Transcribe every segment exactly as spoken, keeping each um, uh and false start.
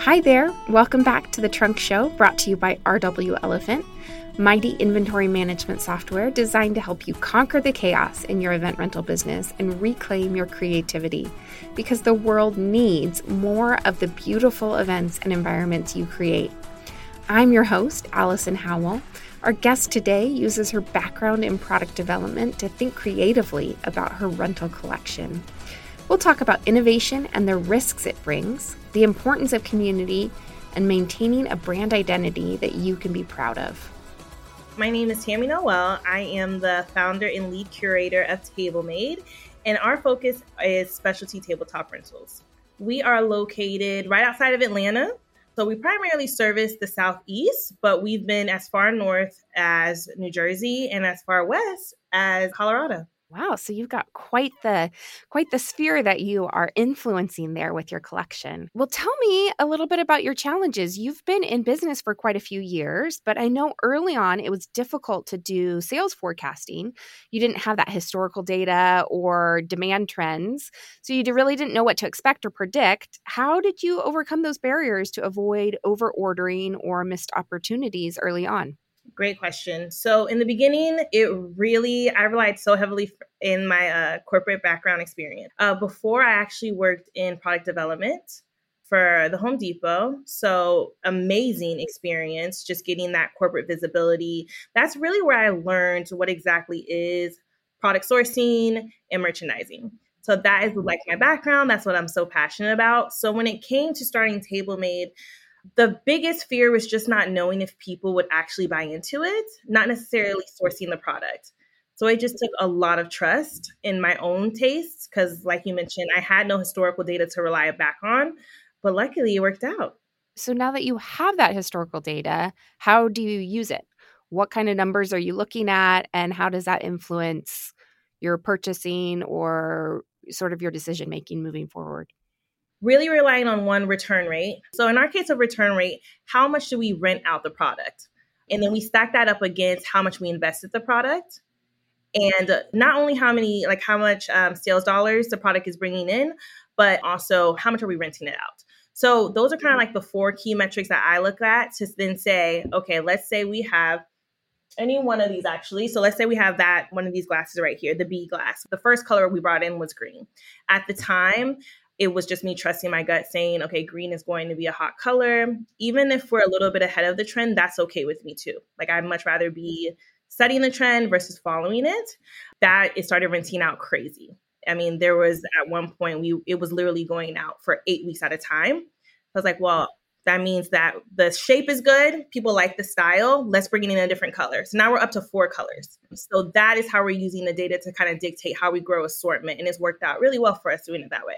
Hi there, welcome back to The Trunk Show, brought to you by R W Elephant, mighty inventory management software designed to help you conquer the chaos in your event rental business and reclaim your creativity, because the world needs more of the beautiful events and environments you create. I'm your host, Allison Howell. Our guest today uses her background in product development to think creatively about her rental collection. We'll talk about innovation and the risks it brings, the importance of community, and maintaining a brand identity that you can be proud of. My name is Tammy Noel. I am the founder and lead curator of TableMade, and our focus is specialty tabletop rentals. We are located right outside of Atlanta, so we primarily service the Southeast, but we've been as far north as New Jersey and as far west as Colorado. Wow, so you've got quite the quite the sphere that you are influencing there with your collection. Well, tell me a little bit about your challenges. You've been in business for quite a few years, but I know early on it was difficult to do sales forecasting. You didn't have that historical data or demand trends, so you really didn't know what to expect or predict. How did you overcome those barriers to avoid over-ordering or missed opportunities early on? Great question. So in the beginning, it really, I relied so heavily in my uh, corporate background experience. Uh, before I actually worked in product development for the Home Depot. So amazing experience, just getting that corporate visibility. That's really where I learned what exactly is product sourcing and merchandising. So that is like my background. That's what I'm so passionate about. So when it came to starting TableMade, the biggest fear was just not knowing if people would actually buy into it, not necessarily sourcing the product. So it just took a lot of trust in my own tastes because, like you mentioned, I had no historical data to rely back on, but luckily it worked out. So now that you have that historical data, how do you use it? What kind of numbers are you looking at, and how does that influence your purchasing or sort of your decision-making moving forward? Really relying on one, return rate. So in our case of return rate, how much do we rent out the product? And then we stack that up against how much we invested the product. And not only how many, like how much um, sales dollars the product is bringing in, but also how much are we renting it out? So those are kind of like the four key metrics that I look at to then say, okay, let's say we have any one of these actually. So let's say we have that one of these glasses right here, the B glass. The first color we brought in was green. At the time, it was just me trusting my gut saying, okay, green is going to be a hot color. Even if we're a little bit ahead of the trend, that's okay with me too. Like I'd much rather be studying the trend versus following it. That it started renting out crazy. I mean, there was at one point, we it was literally going out for eight weeks at a time. I was like, well, that means that the shape is good. People like the style. Let's bring it in a different color. So now we're up to four colors. So that is how we're using the data to kind of dictate how we grow assortment. And it's worked out really well for us doing it that way.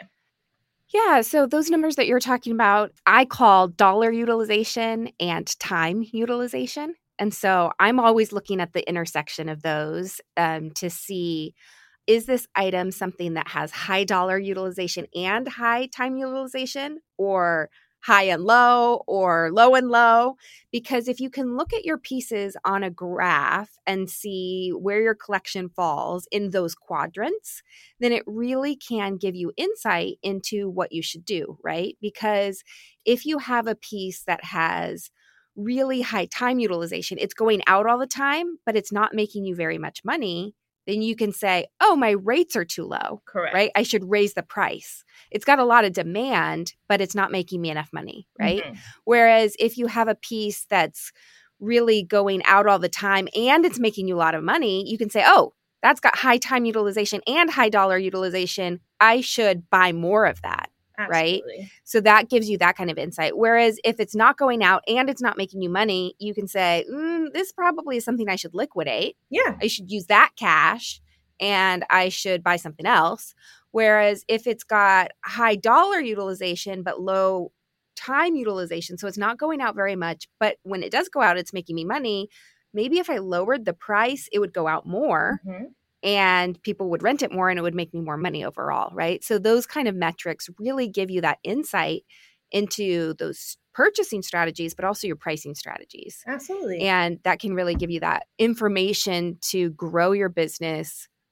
Yeah, so those numbers that you're talking about, I call dollar utilization and time utilization. And so I'm always looking at the intersection of those um, to see, is this item something that has high dollar utilization and high time utilization, or high and low, or low and low? Because if you can look at your pieces on a graph and see where your collection falls in those quadrants, then it really can give you insight into what you should do, right? Because if you have a piece that has really high time utilization, it's going out all the time, but it's not making you very much money, then you can say, oh, my rates are too low. Correct. Right? I should raise the price. It's got a lot of demand, but it's not making me enough money, right? Mm-hmm. Whereas if you have a piece that's really going out all the time and it's making you a lot of money, you can say, oh, that's got high time utilization and high dollar utilization. I should buy more of that. Absolutely. Right? So that gives you that kind of insight. Whereas if it's not going out and it's not making you money, you can say, mm, this probably is something I should liquidate. Yeah. I should use that cash and I should buy something else. Whereas if it's got high dollar utilization, but low time utilization, so it's not going out very much, but when it does go out, it's making me money. Maybe if I lowered the price, it would go out more. Mm-hmm. And people would rent it more and it would make me more money overall, right? So those kind of metrics really give you that insight into those purchasing strategies, but also your pricing strategies. Absolutely. And that can really give you that information to grow your business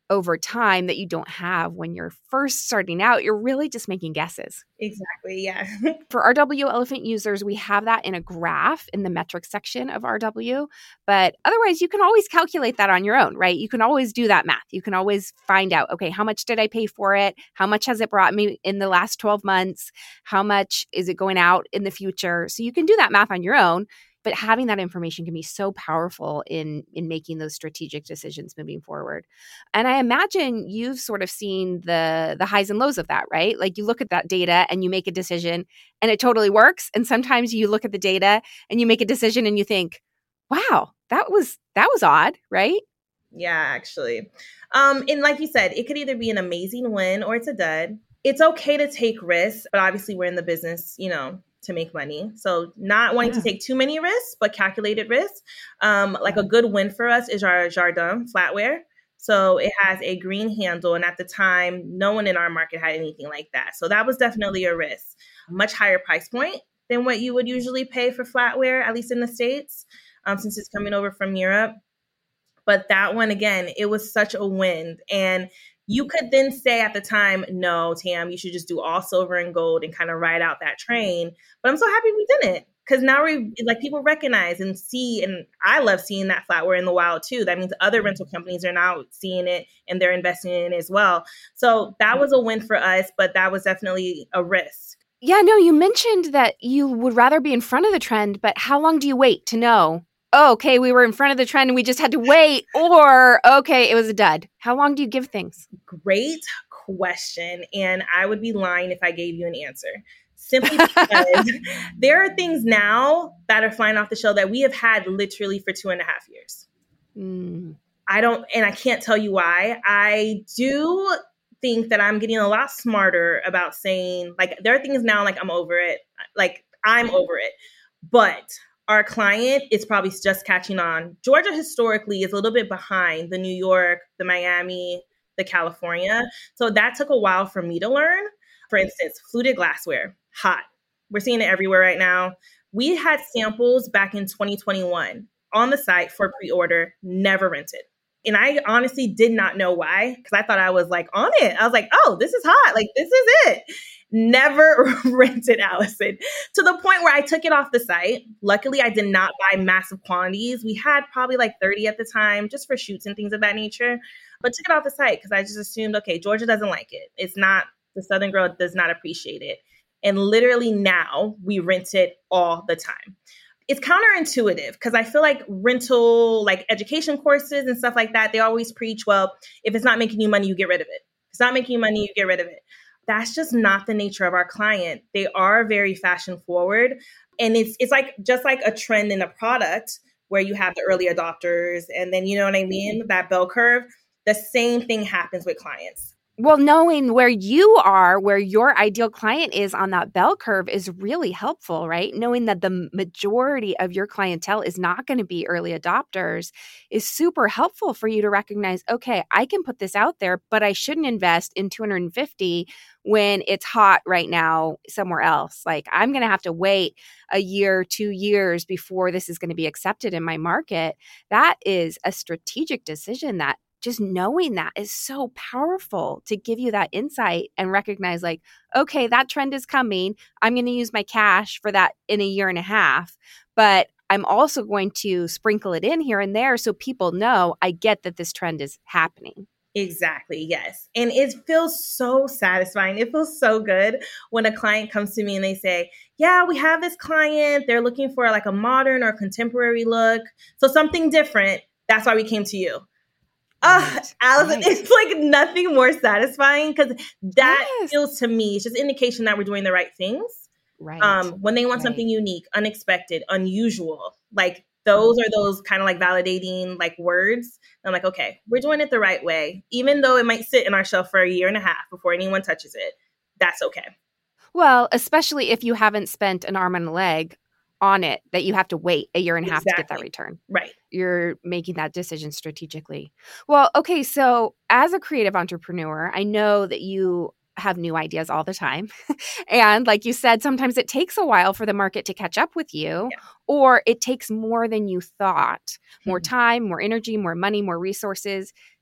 over time that you don't have when you're first starting out. You're really just making guesses. Exactly. Yeah. For R W Elephant users, we have that in a graph in the metrics section of R W. But otherwise, you can always calculate that on your own, right? You can always do that math. You can always find out, okay, how much did I pay for it? How much has it brought me in the last twelve months? How much is it going out in the future? So you can do that math on your own. But having that information can be so powerful in, in making those strategic decisions moving forward. And I imagine you've sort of seen the, the highs and lows of that, right? Like you look at that data and you make a decision and it totally works. And sometimes you look at the data and you make a decision and you think, wow, that was that was odd, right? Yeah, actually. Um, and like you said, it could either be an amazing win or it's a dud. It's okay to take risks, but obviously we're in the business, you know, to make money. So not wanting yeah. to take too many risks, but calculated risks. Um, like a good win for us is our Jardin flatware. So it has a green handle. And at the time, no one in our market had anything like that. So that was definitely a risk. Much higher price point than what you would usually pay for flatware, at least in the States, um, since it's coming over from Europe. But that one, again, it was such a win. And you could then say at the time, no, Tam, you should just do all silver and gold and kind of ride out that train. But I'm so happy we didn't, because now we like people recognize and see, and I love seeing that flatware in the wild too. That means other rental companies are now seeing it and they're investing in it as well. So that was a win for us, but that was definitely a risk. Yeah, no, you mentioned that you would rather be in front of the trend, but how long do you wait to know? Oh, okay, we were in front of the trend and we just had to wait, or okay, it was a dud. How long do you give things? Great question. And I would be lying if I gave you an answer. Simply because there are things now that are flying off the shelf that we have had literally for two and a half years. Mm. I don't, and I can't tell you why. I do think that I'm getting a lot smarter about saying, like, there are things now, like, I'm over it. Like, I'm over it. But our client is probably just catching on. Georgia historically is a little bit behind the New York, the Miami, the California. So that took a while for me to learn. For instance, fluted glassware, hot. We're seeing it everywhere right now. We had samples back in twenty twenty-one on the site for pre-order, never rented. And I honestly did not know why, because I thought I was like on it. I was like, oh, this is hot. Like, this is it. Never rented, Allison, to the point where I took it off the site. Luckily, I did not buy massive quantities. We had probably like thirty at the time, just for shoots and things of that nature, but took it off the site because I just assumed, okay, Georgia doesn't like it. It's not, the Southern girl does not appreciate it. And literally now we rent it all the time. It's counterintuitive because I feel like rental, like education courses and stuff like that, they always preach, well, if it's not making you money, you get rid of it. If it's not making you money, you get rid of it. That's just not the nature of our client. They are very fashion forward. And it's it's like just like a trend in a product where you have the early adopters and then, you know what I mean? That bell curve. The same thing happens with clients. Well, knowing where you are, where your ideal client is on that bell curve is really helpful, right? Knowing that the majority of your clientele is not going to be early adopters is super helpful for you to recognize, okay, I can put this out there, but I shouldn't invest in two hundred fifty when it's hot right now somewhere else. Like, I'm going to have to wait a year, two years before this is going to be accepted in my market. That is a strategic decision that just knowing that is so powerful to give you that insight and recognize, like, okay, that trend is coming. I'm going to use my cash for that in a year and a half, but I'm also going to sprinkle it in here and there so people know I get that this trend is happening. Exactly. Yes. And it feels so satisfying. It feels so good when a client comes to me and they say, yeah, we have this client. They're looking for like a modern or contemporary look. So something different. That's why we came to you. Oh, Allison, right. It's like nothing more satisfying because that yes. feels to me, it's just indication that we're doing the right things. Right. Um, when they want right. something unique, unexpected, unusual, like those are those kind of like validating like words. I'm like, okay, we're doing it the right way. Even though it might sit in our shelf for a year and a half before anyone touches it, that's okay. Well, especially if you haven't spent an arm and a leg on it, that you have to wait a year and a half exactly. to get that return. Right. You're making that decision strategically. Well, okay. So as a creative entrepreneur, I know that you have new ideas all the time. And like you said, sometimes it takes a while for the market to catch up with you, yeah. or it takes more than you thought, more mm-hmm. time, more energy, more money, more resources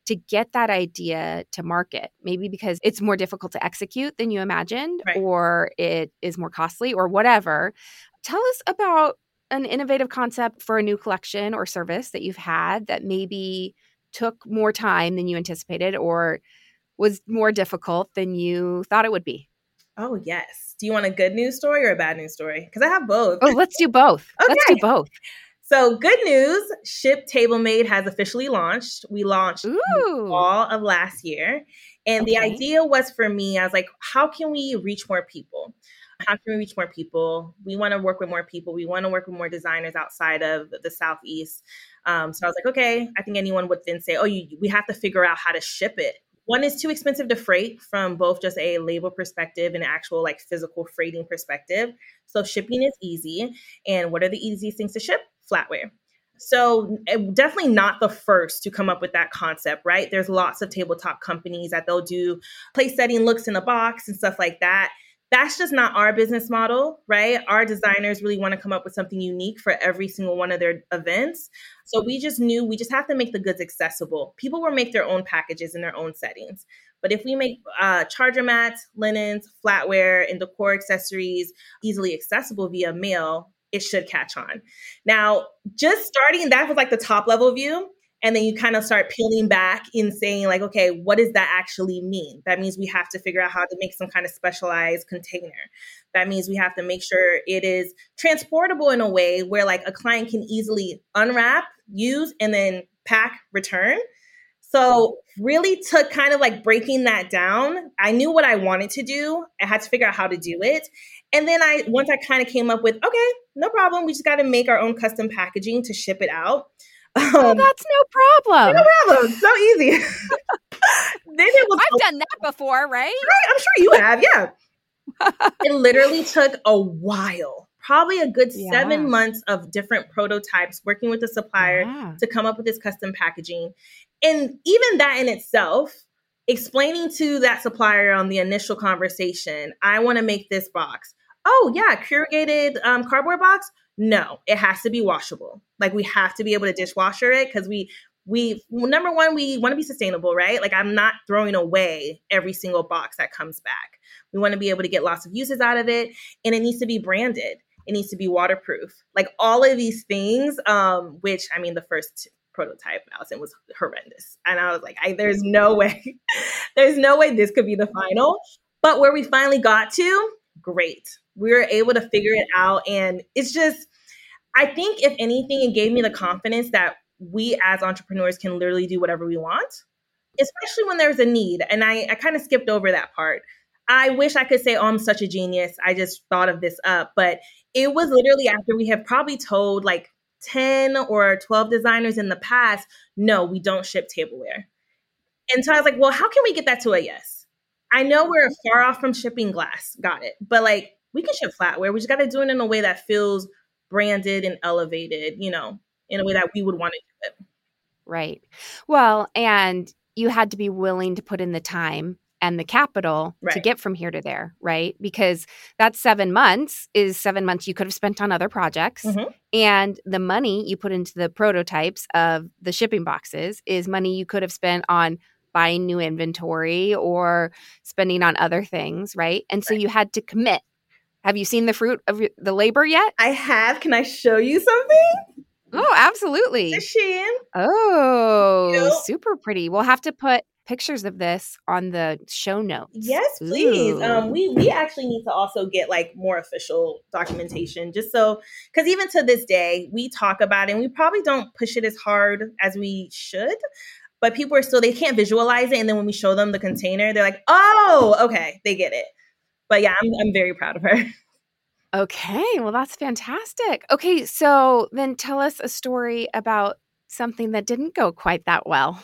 to get that idea to market? Maybe because it's more difficult to execute than you imagined, Right. or it is more costly, or whatever. Tell us about an innovative concept for a new collection or service that you've had that maybe took more time than you anticipated or was more difficult than you thought it would be. Oh, yes. Do you want a good news story or a bad news story? Because I have both. Oh, let's do both. Okay. Let's do both. So good news, Shipt TableMade has officially launched. We launched Ooh. all of last year. And Okay. the idea was for me, I was like, how can we reach more people? How can we reach more people? We want to work with more people. We want to work with more designers outside of the Southeast. Um, so I was like, okay, I think anyone would then say, oh, you, we have to figure out how to ship it. One is too expensive to freight from both just a label perspective and actual like physical freighting perspective. So shipping is easy. And what are the easiest things to ship? Flatware. So definitely not the first to come up with that concept, right? There's lots of tabletop companies that they'll do place setting looks in a box and stuff like that. That's just not our business model, right? Our designers really want to come up with something unique for every single one of their events. So we just knew we just have to make the goods accessible. People will make their own packages in their own settings. But if we make uh, charger mats, linens, flatware, and decor accessories easily accessible via mail, it should catch on. Now, just starting, that was like the top level view. And then you kind of start peeling back and saying like, okay, what does that actually mean? That means we have to figure out how to make some kind of specialized container. That means we have to make sure it is transportable in a way where like a client can easily unwrap, use, and then pack, return. So really took kind of like breaking that down. I knew what I wanted to do. I had to figure out how to do it. And then I, once I kind of came up with, okay, no problem. We just got to make our own custom packaging to ship it out. Um, oh, that's no problem. No problem. So easy. Then it was I've done that before, right? Right. I'm sure you have. Yeah. It literally took a while, probably a good yeah. seven months of different prototypes, working with the supplier yeah. to come up with this custom packaging. And even that in itself, explaining to that supplier on the initial conversation, I want to make this box. Oh, yeah. Corrugated um, cardboard box. No, it has to be washable. Like we have to be able to dishwasher it because we, we, well, number one, we want to be sustainable, right? Like I'm not throwing away every single box that comes back. We want to be able to get lots of uses out of it, and it needs to be branded. It needs to be waterproof. Like all of these things, um, which I mean, the first prototype, Allison, was horrendous. And I was like, I, there's no way, there's no way this could be the final. But where we finally got to, great. We were able to figure it out. And it's just, I think if anything, it gave me the confidence that we as entrepreneurs can literally do whatever we want, especially when there's a need. And I, I kind of skipped over that part. I wish I could say, oh, I'm such a genius. I just thought of this up. But it was literally after we have probably told like ten or twelve designers in the past, no, we don't ship tableware. And so I was like, well, how can we get that to a yes? I know we're far off from shipping glass. Got it. But like, we can ship flatware. We just got to do it in a way that feels branded and elevated, you know, in a way that we would want to do it. Right. Well, and you had to be willing to put in the time and the capital right. to get from here to there, right? Because that seven months is seven months you could have spent on other projects. Mm-hmm. And the money you put into the prototypes of the shipping boxes is money you could have spent on buying new inventory or spending on other things, right? And so right. you had to commit. Have you seen the fruit of the labor yet? I have. Can I show you something? Oh, absolutely. Shein. Oh, you know? Super pretty. We'll have to put pictures of this on the show notes. Yes, please. Um, we we actually need to also get like more official documentation, just so, because even to this day, we talk about it and we probably don't push it as hard as we should. But people are still, they can't visualize it. And then when we show them the container, they're like, oh, okay, they get it. But yeah, I'm I'm very proud of her. Okay, well, that's fantastic. Okay, so then tell us a story about something that didn't go quite that well.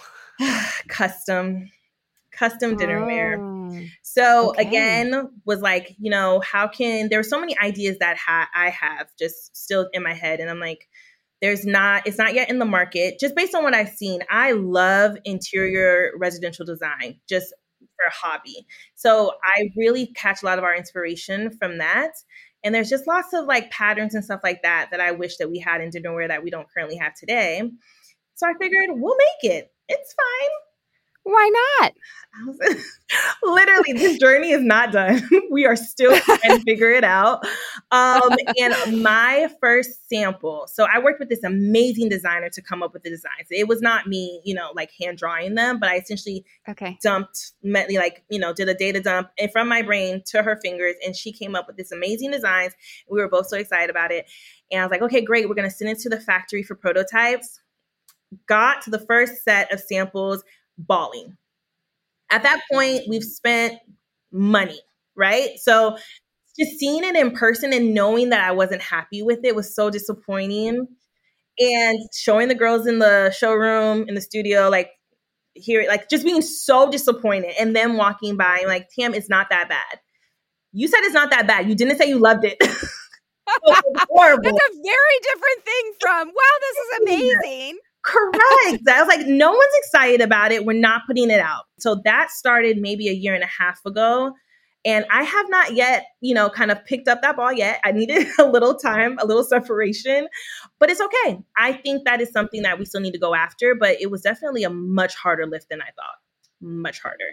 Custom, custom dinnerware. Oh, so okay. again, was like, you know, how can, there were so many ideas that ha- I have just still in my head. And I'm like, there's not, it's not yet in the market. Just based on what I've seen, I love interior residential design, just for a hobby. So I really catch a lot of our inspiration from that. And there's just lots of like patterns and stuff like that that I wish that we had in dinnerware that we don't currently have today. So I figured we'll make it. It's fine. Why not? I was, literally, this journey is not done. We are still trying to figure it out. Um, and my first sample, so I worked with this amazing designer to come up with the designs. It was not me, you know, like hand drawing them, but I essentially okay. dumped, like, you know, did a data dump and from my brain to her fingers. And she came up with this amazing designs. We were both so excited about it. And I was like, okay, great. We're going to send it to the factory for prototypes. Got to the first set of samples, bawling. At that point, we've spent money, right? So just seeing it in person and knowing that I wasn't happy with it was so disappointing. And showing the girls in the showroom, in the studio, like, here, like just being so disappointed and then walking by and like, Tam, it's not that bad. You said it's not that bad. You didn't say you loved it. It's horrible. That's a very different thing from, wow, this is amazing. Correct. I was like, no one's excited about it. We're not putting it out. So that started maybe a year and a half ago. And I have not yet, you know, kind of picked up that ball yet. I needed a little time, a little separation, but it's okay. I think that is something that we still need to go after, but it was definitely a much harder lift than I thought. Much harder.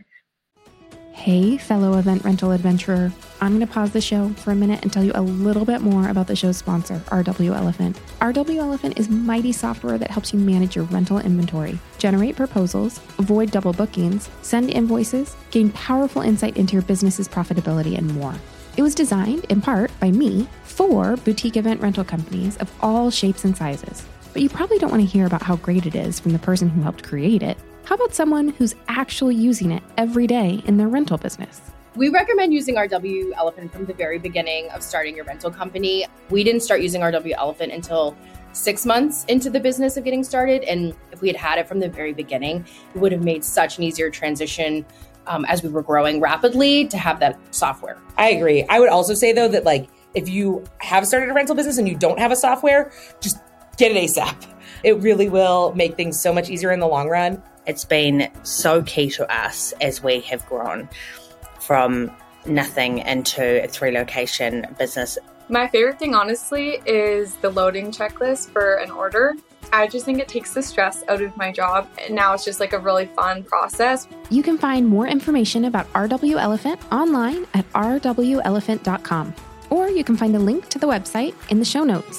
Hey, fellow event rental adventurer. I'm going to pause the show for a minute and tell you a little bit more about the show's sponsor, R W Elephant. R W Elephant is mighty software that helps you manage your rental inventory, generate proposals, avoid double bookings, send invoices, gain powerful insight into your business's profitability, and more. It was designed, in part, by me for boutique event rental companies of all shapes and sizes. But you probably don't want to hear about how great it is from the person who helped create it. How about someone who's actually using it every day in their rental business? We recommend using R W Elephant from the very beginning of starting your rental company. We didn't start using R W Elephant until six months into the business of getting started. And if we had had it from the very beginning, it would have made such an easier transition um, as we were growing rapidly to have that software. I agree. I would also say, though, that like if you have started a rental business and you don't have a software, just get it ASAP. It really will make things so much easier in the long run. It's been so key to us as we have grown from nothing into a three-location business. My favorite thing, honestly, is the loading checklist for an order. I just think it takes the stress out of my job. And now it's just like a really fun process. You can find more information about R W Elephant online at r w elephant dot com, or you can find a link to the website in the show notes.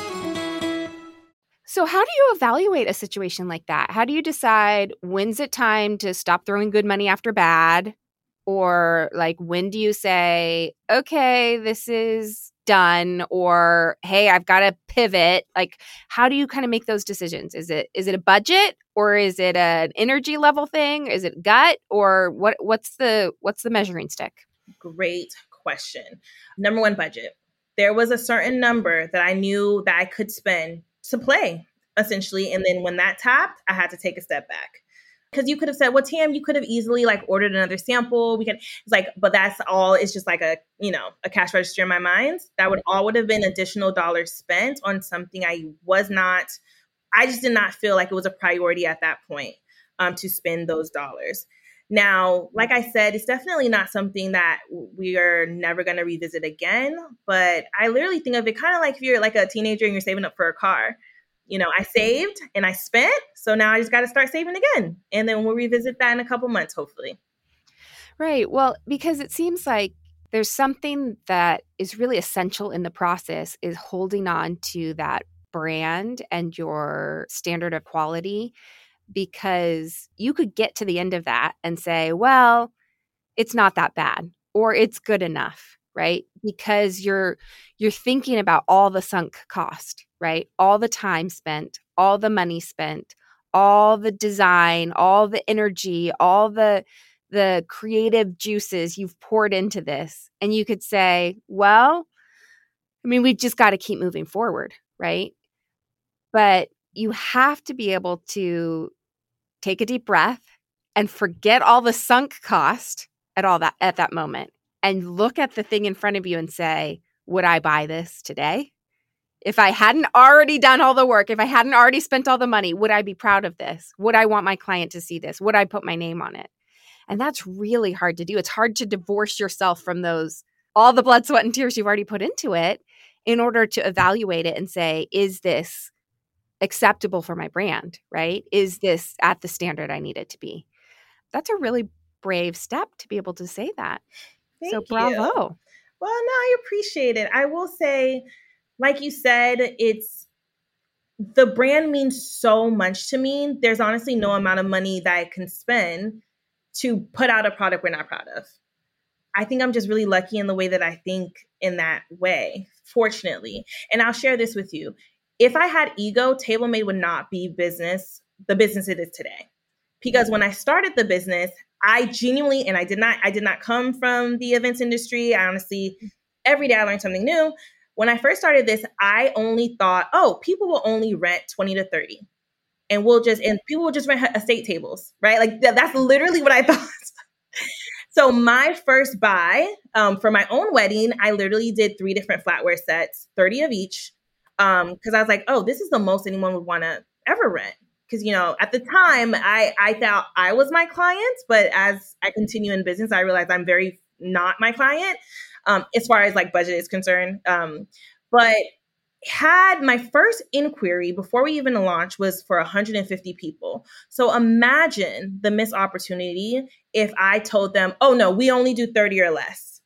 So how do you evaluate a situation like that? How do you decide when's it time to stop throwing good money after bad? Or like, when do you say, okay, this is done, or hey, I've got to pivot? Like, how do you kind of make those decisions? Is it is it a budget, or is it an energy level thing? Is it gut, or what? What's the what's the measuring stick? Great question. Number one, budget. There was a certain number that I knew that I could spend to play, essentially. And then when that tapped, I had to take a step back. Because you could have said, well, Tam, you could have easily like ordered another sample. We could, it's like, but that's all, it's just like a, you know, a cash register in my mind. That would all would have been additional dollars spent on something I was not, I just did not feel like it was a priority at that point um, to spend those dollars. Now, like I said, it's definitely not something that we are never going to revisit again. But I literally think of it kind of like if you're like a teenager and you're saving up for a car. You know, I saved and I spent. So now I just got to start saving again. And then we'll revisit that in a couple months, hopefully. Right. Well, because it seems like there's something that is really essential in the process is holding on to that brand and your standard of quality. Because you could get to the end of that and say, well, it's not that bad, or it's good enough, right? Because you're you're thinking about all the sunk cost, right? All the time spent, all the money spent, all the design, all the energy, all the the creative juices you've poured into this. And you could say, well, I mean, we've just got to keep moving forward, right? But you have to be able to take a deep breath and forget all the sunk cost at all that at that moment and look at the thing in front of you and say, would I buy this today? If I hadn't already done all the work, if I hadn't already spent all the money, would I be proud of this? Would I want my client to see this? Would I put my name on it? And that's really hard to do. It's hard to divorce yourself from those, all the blood, sweat, and tears you've already put into it in order to evaluate it and say, is this acceptable for my brand, right? Is this at the standard I need it to be? that's a really brave step to be able to say that. Thank so you. bravo. Well, no, I appreciate it. I will say, like you said, it's the brand means so much to me. There's honestly no amount of money that I can spend to put out a product we're not proud of. I think I'm just really lucky in the way that I think in that way, fortunately. And I'll share this with you. If I had ego, TableMade would not be business, the business it is today. Because when I started the business, I genuinely, and I did not, I did not come from the events industry. I honestly, every day I learned something new. When I first started this, I only thought, oh, people will only rent twenty to thirty. And we'll just, and people will just rent estate tables, right? Like th- that's literally what I thought. So my first buy um, for my own wedding, I literally did three different flatware sets, thirty of each. Um, cause I was like, oh, this is the most anyone would want to ever rent. Cause you know, at the time I, I thought I was my client, but as I continue in business, I realized I'm very not my client um, as far as like budget is concerned. Um, but had my first inquiry before we even launched was for one hundred fifty people. So imagine the missed opportunity if I told them, oh no, we only do thirty or less.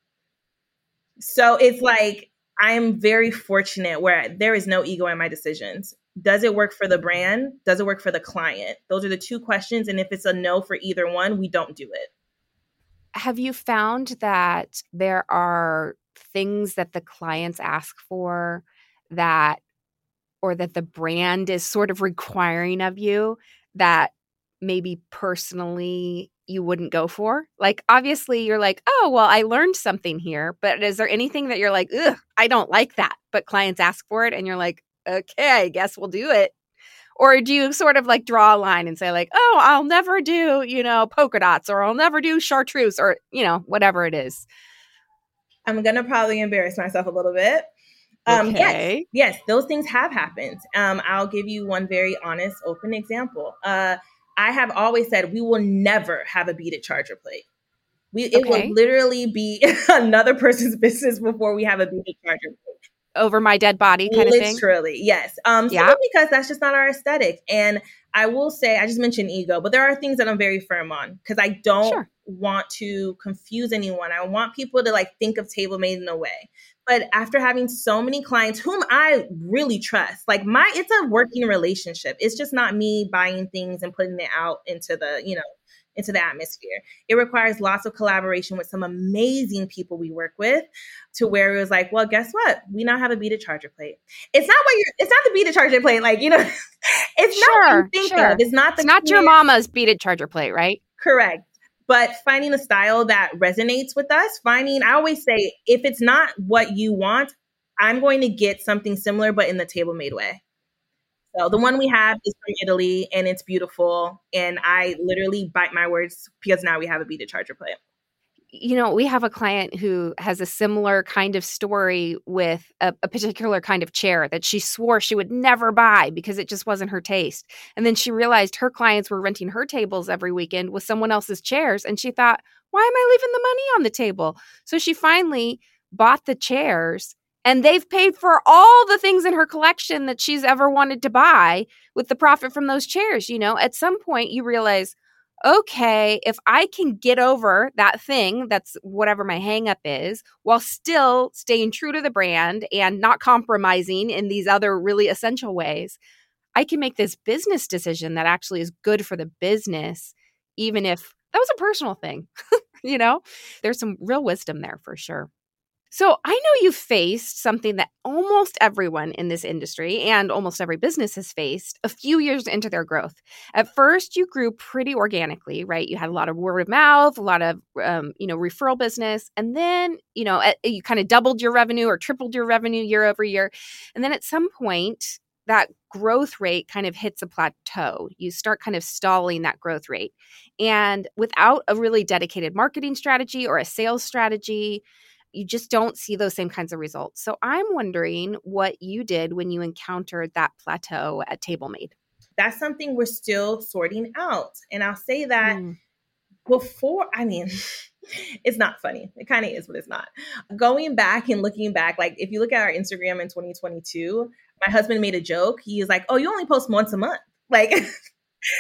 So it's like, I am very fortunate where there is no ego in my decisions. Does it work for the brand? Does it work for the client? Those are the two questions. And if it's a no for either one, we don't do it. Have you found that there are things that the clients ask for that, or that the brand is sort of requiring of you that maybe personally you wouldn't go for? Like, obviously you're like, oh, well, I learned something here, but is there anything that you're like, ugh, I don't like that, but clients ask for it and you're like, okay, I guess we'll do it? Or do you sort of like draw a line and say like, oh, I'll never do, you know, polka dots, or I'll never do chartreuse, or, you know, whatever it is? I'm going to probably embarrass myself a little bit. Um, okay. Yes, yes, those things have happened. Um, I'll give you one very honest, open example. Uh, I have always said we will never have a beaded charger plate. We it Okay. will literally be another person's business before we have a beaded charger plate. Over my dead body kind of thing? Literally, yes. Um, Yeah. simply because that's just not our aesthetic. And I will say, I just mentioned ego, but there are things that I'm very firm on because I don't Sure. want to confuse anyone. I want people to like think of TableMade in a way. But after having so many clients whom I really trust, like my, it's a working relationship. It's just not me buying things and putting it out into the, you know, into the atmosphere. It requires lots of collaboration with some amazing people we work with to where it was like, well, guess what? We now have a beaded charger plate. It's not what you're, it's not the beaded charger plate. Like, you know, it's Sure, not what you think sure. of. It's not the It's not your clear- mama's beaded charger plate, right? Correct. But finding a style that resonates with us, finding, I always say, if it's not what you want, I'm going to get something similar, but in the TableMade way. So the one we have is from Italy and it's beautiful. And I literally bite my words because now we have a beaded charger plate. You know, we have a client who has a similar kind of story with a, a particular kind of chair that she swore she would never buy because it just wasn't her taste. And then she realized her clients were renting her tables every weekend with someone else's chairs. And she thought, why am I leaving the money on the table? So she finally bought the chairs, and they've paid for all the things in her collection that she's ever wanted to buy with the profit from those chairs. You know, at some point you realize, okay, if I can get over that thing, that's whatever my hang up is, while still staying true to the brand and not compromising in these other really essential ways, I can make this business decision that actually is good for the business, even if that was a personal thing. You know, there's some real wisdom there for sure. So I know you faced something that almost everyone in this industry and almost every business has faced a few years into their growth. At first, you grew pretty organically, right? You had a lot of word of mouth, a lot of, um, you know, referral business. And then, you know, at, you kind of doubled your revenue or tripled your revenue year over year. And then at some point, that growth rate kind of hits a plateau. You start kind of stalling that growth rate. And without a really dedicated marketing strategy or a sales strategy, you just don't see those same kinds of results. So I'm wondering what you did when you encountered that plateau at TableMade. That's something we're still sorting out. And I'll say that mm. before, I mean, it's not funny. It kind of is, but it's not. Going back and looking back, like if you look at our Instagram in twenty twenty-two, my husband made a joke. He was like, oh, you only post once a month. Like,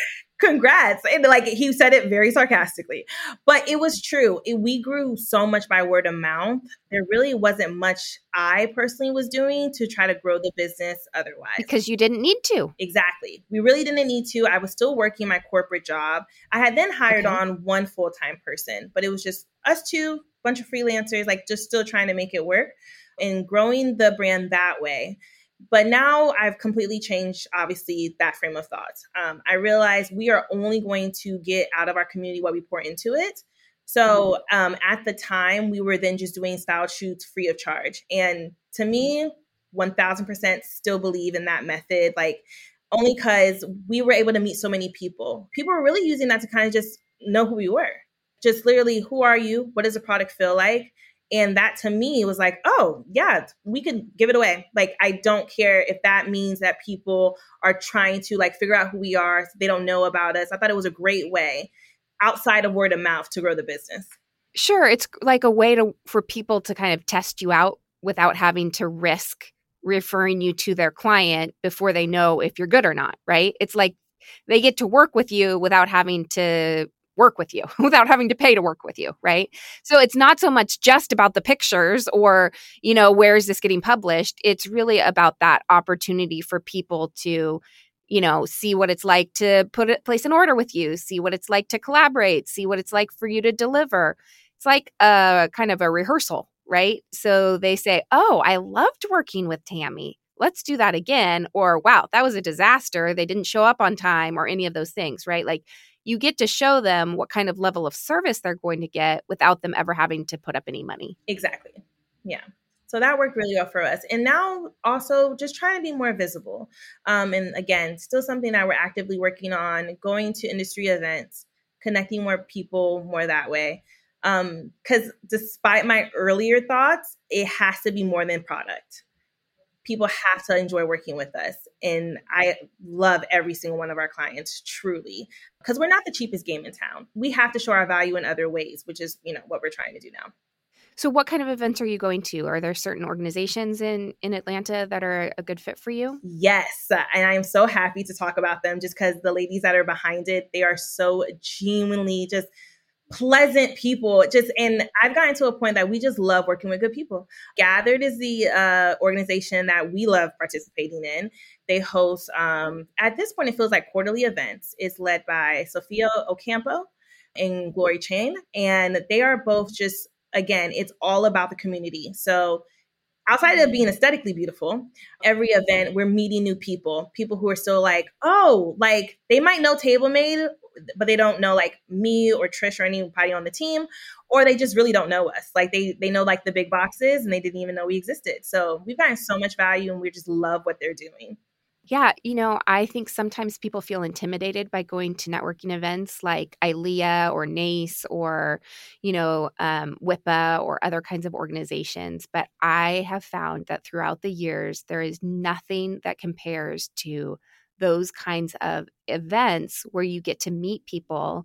congrats. And like he said it very sarcastically, but it was true. It, we grew so much by word of mouth. There really wasn't much I personally was doing to try to grow the business otherwise. Because you didn't need to. Exactly. We really didn't need to. I was still working my corporate job. I had then hired Okay. on one full-time person, but it was just us two, bunch of freelancers, like just still trying to make it work and growing the brand that way. But now I've completely changed, obviously, that frame of thought. Um, I realize we are only going to get out of our community what we pour into it. So um, at the time, we were then just doing style shoots free of charge. And to me, one thousand percent still believe in that method, like only because we were able to meet so many people. People were really using that to kind of just know who we were. Just literally, who are you? What does the product feel like? And that to me was like, oh, yeah, we could give it away. Like, I don't care if that means that people are trying to like figure out who we are. They don't know about us. I thought it was a great way outside of word of mouth to grow the business. Sure. It's like a way to for people to kind of test you out without having to risk referring you to their client before they know if you're good or not, right? It's like they get to work with you without having to work with you, without having to pay to work with you, right? So it's not so much just about the pictures or, you know, where is this getting published? It's really about that opportunity for people to, you know, see what it's like to put it, place an order with you, see what it's like to collaborate, see what it's like for you to deliver. It's like a kind of a rehearsal, right? So they say, oh, I loved working with Tammy. Let's do that again. Or, wow, that was a disaster. They didn't show up on time or any of those things, right? Like you get to show them what kind of level of service they're going to get without them ever having to put up any money. Exactly. Yeah. So that worked really well for us. And now also just trying to be more visible. Um, and again, still something that we're actively working on, going to industry events, connecting more people more that way. Um, because despite my earlier thoughts, it has to be more than product. People have to enjoy working with us. And I love every single one of our clients, truly, because we're not the cheapest game in town. We have to show our value in other ways, which is, you know, what we're trying to do now. So what kind of events are you going to? Are there certain organizations in, in Atlanta that are a good fit for you? Yes. And I am so happy to talk about them just because the ladies that are behind it, they are so genuinely just pleasant people. Just, and I've gotten to a point that we just love working with good people. Gathered is the uh, organization that we love participating in. They host, um, at this point, it feels like quarterly events. It's led by Sophia Ocampo and Glory Chain. And they are both just, again, it's all about the community. So outside of being aesthetically beautiful, every event, we're meeting new people, people who are still like, oh, like they might know TableMade, but they don't know like me or Trish or anybody on the team, or they just really don't know us. Like they they know like the big boxes and they didn't even know we existed. So we've gotten so much value and we just love what they're doing. Yeah, you know, I think sometimes people feel intimidated by going to networking events like ILEA or NACE or, you know, um, WIPA or other kinds of organizations. But I have found that throughout the years, there is nothing that compares to those kinds of events where you get to meet people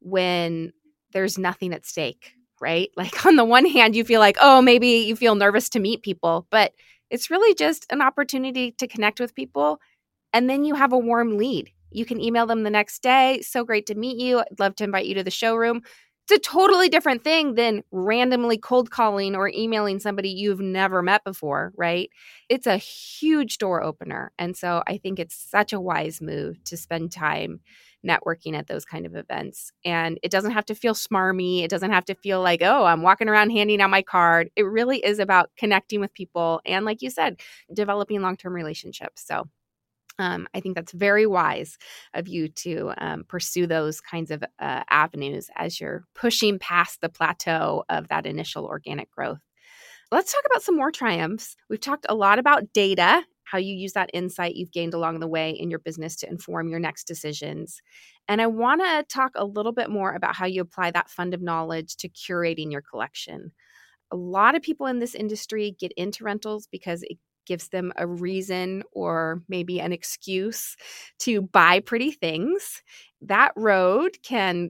when there's nothing at stake, right? Like on the one hand, you feel like, oh, maybe you feel nervous to meet people, but it's really just an opportunity to connect with people. And then you have a warm lead. You can email them the next day. So great to meet you. I'd love to invite you to the showroom. It's a totally different thing than randomly cold calling or emailing somebody you've never met before, right? It's a huge door opener. And so I think it's such a wise move to spend time networking at those kind of events. And it doesn't have to feel smarmy. It doesn't have to feel like, oh, I'm walking around handing out my card. It really is about connecting with people. And like you said, developing long-term relationships. So Um, I think that's very wise of you to um, pursue those kinds of uh, avenues as you're pushing past the plateau of that initial organic growth. Let's talk about some more triumphs. We've talked a lot about data, how you use that insight you've gained along the way in your business to inform your next decisions. And I want to talk a little bit more about how you apply that fund of knowledge to curating your collection. A lot of people in this industry get into rentals because it gives them a reason or maybe an excuse to buy pretty things. That road can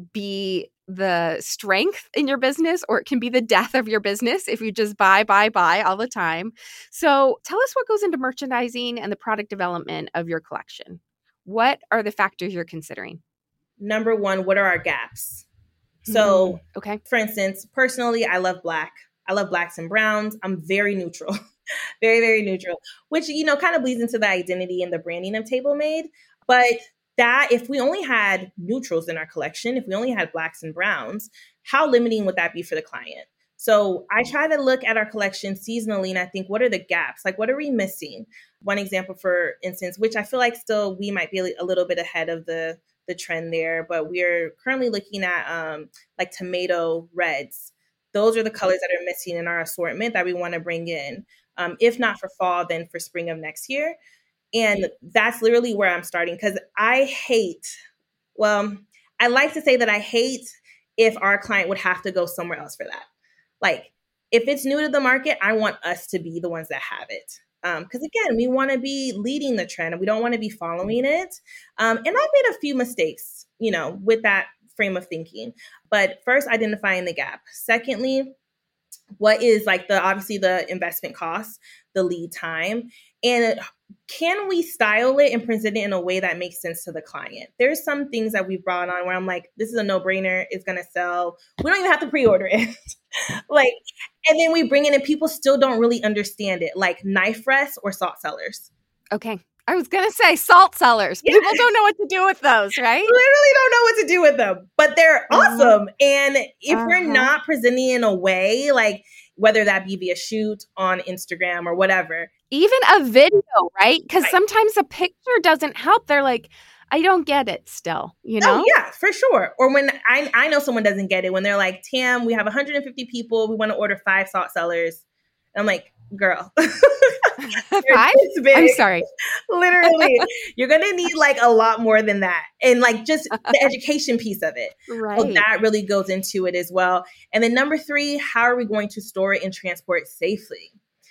be the strength in your business, or it can be the death of your business if you just buy, buy, buy all the time. So tell us what goes into merchandising and the product development of your collection. What are the factors you're considering? number one, what are our gaps? So, mm, okay. For instance, personally, I love black. I love blacks and browns. I'm very neutral, very, very neutral, which, you know, kind of bleeds into the identity and the branding of TableMade. But that if we only had neutrals in our collection, if we only had blacks and browns, how limiting would that be for the client? So I try to look at our collection seasonally and I think, what are the gaps? Like, what are we missing? One example, for instance, which I feel like still we might be a little bit ahead of the, the trend there, but we're currently looking at um, like tomato reds. Those are the colors that are missing in our assortment that we want to bring in. Um, if not for fall, then for spring of next year. And that's literally where I'm starting because I hate, well, I like to say that I hate if our client would have to go somewhere else for that. Like, if it's new to the market, I want us to be the ones that have it. Because um, again, we want to be leading the trend and we don't want to be following it. Um, and I've made a few mistakes, you know, with that frame of thinking. But first, identifying the gap. Secondly, what is like the, obviously the investment cost, the lead time, and can we style it and present it in a way that makes sense to the client? There's some things that we've brought on where I'm like, this is a no-brainer. It's going to sell. We don't even have to pre-order it. Like, and then we bring it in and people still don't really understand it. Like knife rests or salt cellars. Okay. I was going to say salt cellars. Yeah. People don't know what to do with those, right? Literally don't know what to do with them, but they're uh-huh. awesome. And if uh-huh. we're not presenting in a way, like whether that be via shoot on Instagram or whatever. Even a video, right? Because right. sometimes a picture doesn't help. They're like, I don't get it still, you know? Oh, yeah, for sure. Or when I, I know someone doesn't get it, when they're like, Tam, we have one hundred fifty people. We want to order five salt cellars. And I'm like, girl. Five? I'm sorry. Literally. You're going to need like a lot more than that. And like just the education piece of it. Right. So that really goes into it as well. And then number three, how are we going to store it and transport it safely?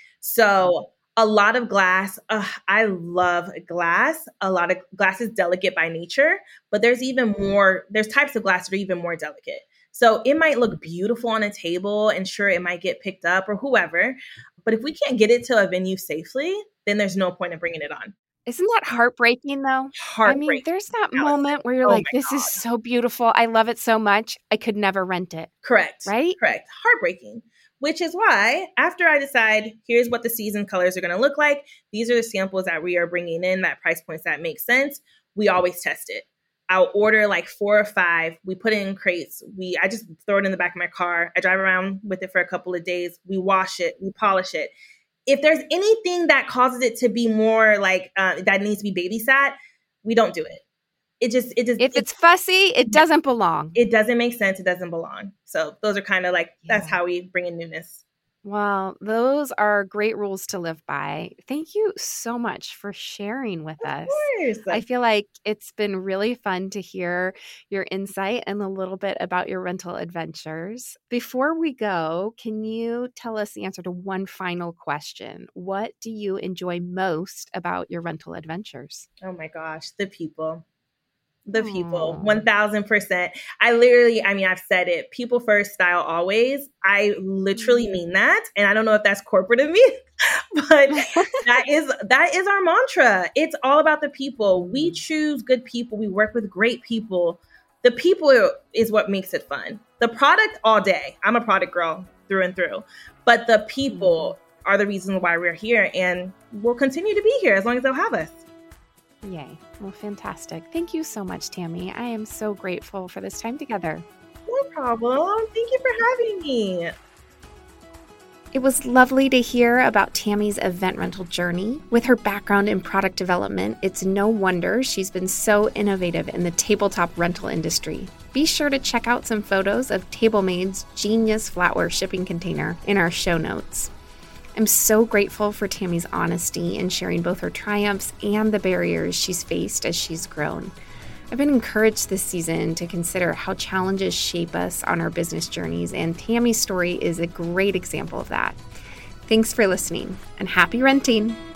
So a lot of glass. Uh, I love glass. A lot of glass is delicate by nature, but there's even more, there's types of glass that are even more delicate. So it might look beautiful on a table and sure, it might get picked up or whoever. But if we can't get it to a venue safely, then there's no point in bringing it on. Isn't that heartbreaking though? Heartbreaking. I mean, there's that moment where you're oh like, this God. is so beautiful. I love it so much. I could never rent it. Correct. Right? Correct. Heartbreaking. Which is why after I decide, here's what the season colors are going to look like. These are the samples that we are bringing in, that price points that make sense. We always test it. I'll order like four or five. We put it in crates. We I just throw it in the back of my car. I drive around with it for a couple of days. We wash it. We polish it. If there's anything that causes it to be more like uh, that needs to be babysat, we don't do it. It just, it just, if it's fussy, it doesn't belong. It doesn't make sense. It doesn't belong. So those are kind of like, yeah. that's how we bring in newness. Well, those are great rules to live by. Thank you so much for sharing with of us. Course. I feel like it's been really fun to hear your insight and a little bit about your rental adventures. Before we go, can you tell us the answer to one final question? What do you enjoy most about your rental adventures? Oh my gosh, the people. The people, one thousand percent. I literally, I mean, I've said it, people first, style always. I literally mean that. And I don't know if that's corporate of me, but that is, that is our mantra. It's all about the people. We choose good people. We work with great people. The people is what makes it fun. The product all day. I'm a product girl through and through, but the people are the reason why we're here and we'll continue to be here as long as they'll have us. Yay. Well, fantastic. Thank you so much, Tammy. I am so grateful for this time together. No problem. Thank you for having me. It was lovely to hear about Tammy's event rental journey. With her background in product development, it's no wonder she's been so innovative in the tabletop rental industry. Be sure to check out some photos of TableMade's genius flatware shipping container in our show notes. I'm so grateful for Tammy's honesty in sharing both her triumphs and the barriers she's faced as she's grown. I've been encouraged this season to consider how challenges shape us on our business journeys, and Tammy's story is a great example of that. Thanks for listening, and happy renting!